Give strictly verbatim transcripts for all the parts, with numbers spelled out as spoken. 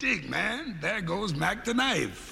Dig, man, there goes Mac the Knife.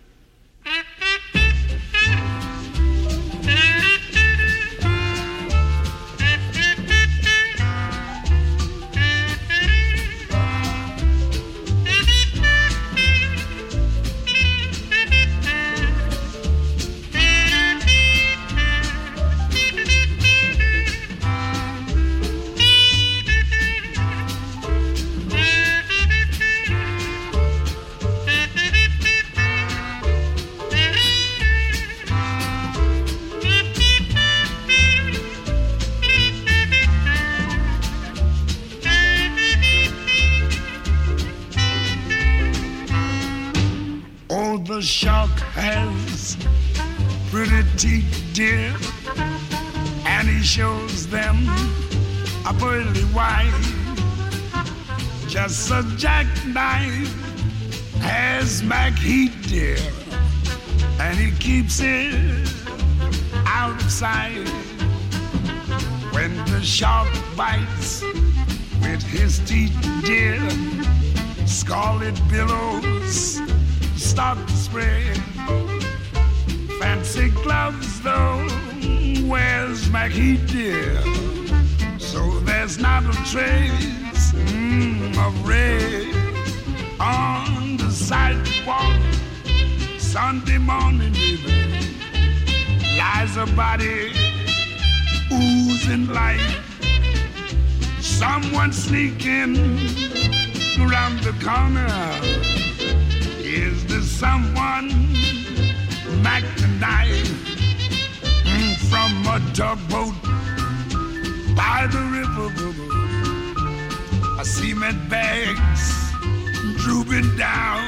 Oh, the shark has pretty teeth, dear, and he shows them a pearly white. Just a jackknife has Mac Heat, dear, and he keeps it out of sight. When the shark bites with his teeth, dear, scarlet billows start to spread. Fancy gloves, though, where's Mac Heat, dear? So there's not a trace mm, of red on the sidewalk. Sunday morning, baby, lies a body oozing light. Someone sneaking around the corner. Is there someone, Mac the Knife, mm, from a tugboat by the river? A cement bags drooping down.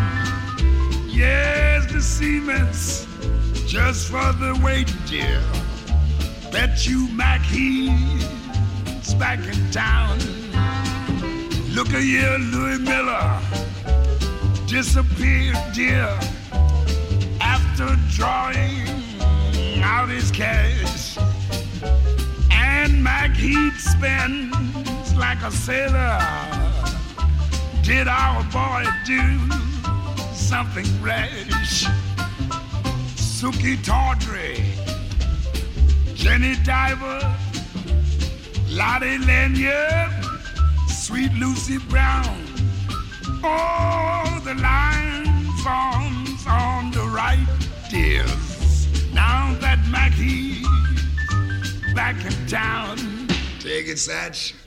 Yes, the cement's just for the weight, dear. Bet you Mac He's back in town. Look a here, Louis Miller disappeared, dear, after drawing out his cash. And Mac Heat spends like a sailor. Did our boy do something rash? Suki Tawdry, Jenny Diver, Lottie Lanyard, Sweet Lucy Brown. Oh, the line forms on the right, dears. Now that Mac He's back in town. Take it, Satch.